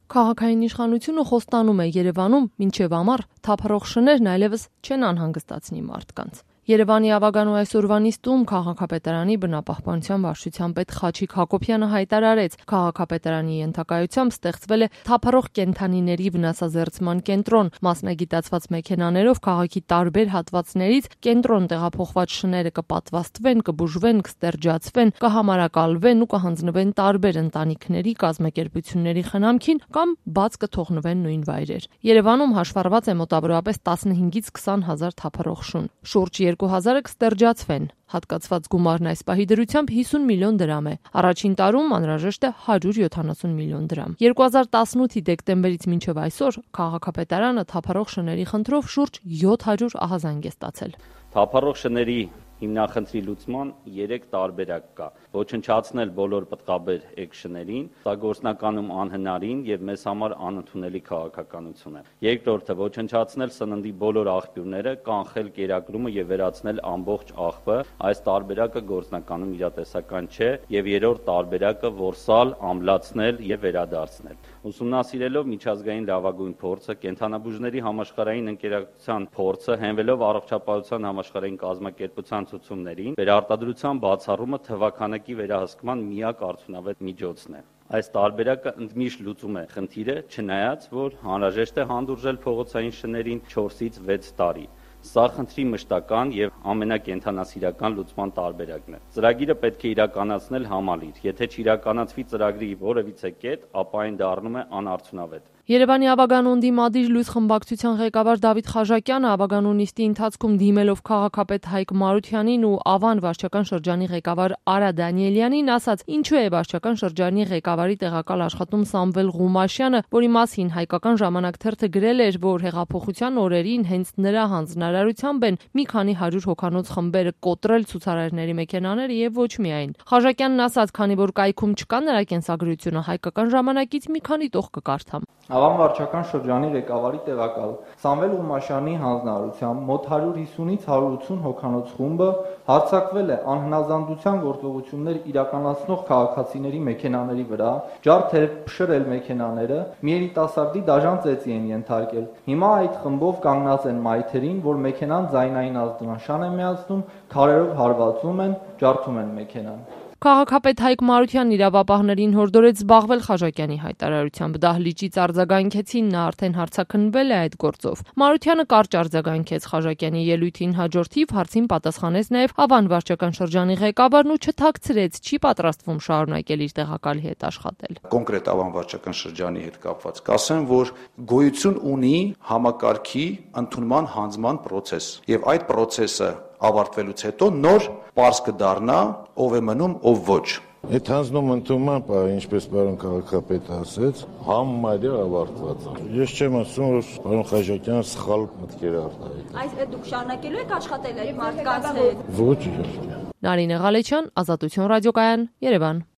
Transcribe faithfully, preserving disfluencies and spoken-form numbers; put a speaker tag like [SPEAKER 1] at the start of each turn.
[SPEAKER 1] Քաղաքային իշխանությունը խոստանում է Երևանում մինչև ամառ թափառող շներն այլևս չեն անհանգստացնի մարդկանց։ Երևանի ավագանու այսօրվա նիստում քաղաքապետարանի բնապահպանության վարչության պետ Խաչիկ Հակոբյանը հայտարարեց, քաղաքապետարանի ենթակայությամբ ստեղծվել է թափառող կենդանիների վնասազերծման կենտրոն, մասնագիտացված մեքենաներով քաղաքի տարբեր հատվածներից կենտրոն տեղափոխված շները կպատվաստվեն, կբուժվեն, կստերջացվեն, կհամարակալվեն ու կհանձնվեն տարբեր ընտանիքների, կազմակերպությունների խնամքին կամ բաց կթողնվեն նույն վայրեր։ Երևանում հաշվառված է մոտավորապես տասնհինգից քսան հազար թափառող շուն։ Շուրջ երկու հազարը կստերջացվեն։ Հատկացված գումարն այս պահի դրությամբ հիսուն միլիոն դրամ է։ Առաջին տարում անհրաժեշտ է հարյուր յոթանասուն միլիոն դրամ։ երկու հազար տասնութի դեկտեմբերից մինչև այսօր քաղաքապետարանը թափառող շների խնդրով շուրջ յոթ հարյուր ահազանգ է ստացել։
[SPEAKER 2] Թափառող շների հիմնախնդրի լուծման երեք տարբերակ կա. ոչնչացնել բոլոր պտղաբեր էկշներին, սա գործնականում անհնարին եւ մեզ համար անընդունելի քաղաքականություն է։ Երկրորդը ոչնչացնել սննդի բոլոր աղբյուրները, կանխել կերակրումը եւ վերացնել ամբողջ աղբը, այս տարբերակը գործնականում իրատեսական չէ, եւ երրորդ տարբերակը որսալ, ամլացնել եւ վերադարձնել։ Ուսումնասիրելով միջազգային լավագույն փորձը, կենդանաբուժների համաշխարհային ընկերակցության փորձը, հենվելով առողջապահության համաշխարհային կազմակերպության ցուցումներին, վերարտադրության բացառումը թվականակի վերահսկման միակ արդյունավետ միջոցն է։ Այս տարբերակը ընդմիշտ լուծում է խնդիրը, չնայած որ անհրաժեշտ է հանդուրժել փողոցային շներին չորսից վեց տարի։ Սա խնդրի մշտական եւ ամենակենդանասիրական լուծման տարբերակն է։ Ծրագիրը պետք է իրականացնել համալիր։ Եթե չիրականացվի ծրագրի որևիցե կետ, ապա այն դառնում է անարդյունավետ։
[SPEAKER 1] Երևանի ավագանու ընդդիմադիր լույս խմբակցության ղեկավար Դավիթ Խաչակյանը ավագանու նիստի ընթացքում դիմելով քաղաքապետ Հայկ Մարությանին ու Ավան վարչական շրջանի ղեկավար Արա Դանիելյանին ասաց, ինչու է վարչական շրջանի ղեկավարի տեղակալ աշխատում Սամվել Ղումաշյանը, որի մասին հայկական ժամանակ թերթը գրել էր, որ հեղափոխության օրերին հենց նրա հանձնարարությամբ են մի քանի հարյուր հոգանոց խմբերը կոտրել ցուցարարների մեքենաները եւ ոչ միայն։ Խաչակյանն ասաց, քանի որ կայքում չկա նրա կենսագրությունը, հայկական ժամանակից մի քանի տող կկարդամ։
[SPEAKER 3] Ավան վարչական շրջանի ղեկավարի տեղակալ Սամվել Ղումաշյանի հանձնարարությամբ մոտ հարյուր հիսունից հարյուր ութսուն հոգանոց խումբը հարձակվել է անհնազանդության գործողություններ իրականացնող քաղաքացիների մեքենաների վրա, ջարդել, փշրել մեքենաները, մի երիտասարդի դաժան ծեծի են ենթարկել։ Հիմա այդ խմբով կանգնած են մայթերին, որ մեքենան ձայնային ազդանշան է միացնում, քարերով հարվածում են, ջարդում են մեքենան։
[SPEAKER 1] Քաղաքապետ Հայկ Մարությանն իրավապահներին հորդորեց զբաղվել Խաչակյանի հայտարարությամբ։ Դահլիճից արձագանքեցին, նա արդեն հարցաքննվել է այդ գործով։ Մարությանը կարճ արձագանքեց Խաչակյանի ելույթին, հաջորդիվ հարցին պատասխանեց նաև Ավան վարչական շրջանի ղեկավարն ու չթաքցրեց, չի պատրաստվում շարունակել իր տեղակալի հետ աշխատել։
[SPEAKER 4] Կոնկրետ Ավան վարչական շրջանի հետ կապված կասեմ, որ գոյություն ունի համակարգի ընդունման հանձնման process, եւ այդ process-ը ավարտվելուց հետո նոր պարզ կդառնա ով է մնում, ով ոչ։
[SPEAKER 5] Այդ հանձնում ընդունման, ինչպես պարոն քաղաքապետը ասեց, համարյա ավարտված է։ Ես չեմ ասում, որ պարոն Խաչակյանը սխալ մտքեր արտահայտել։
[SPEAKER 6] Այս դուք շարունակելու եք աշխատել այդ մարդկանց հետ։
[SPEAKER 5] Ոչ, իհարկե։
[SPEAKER 1] Նարինե Ղալեչյան, Ազատություն ռադիոկայան, Երևան։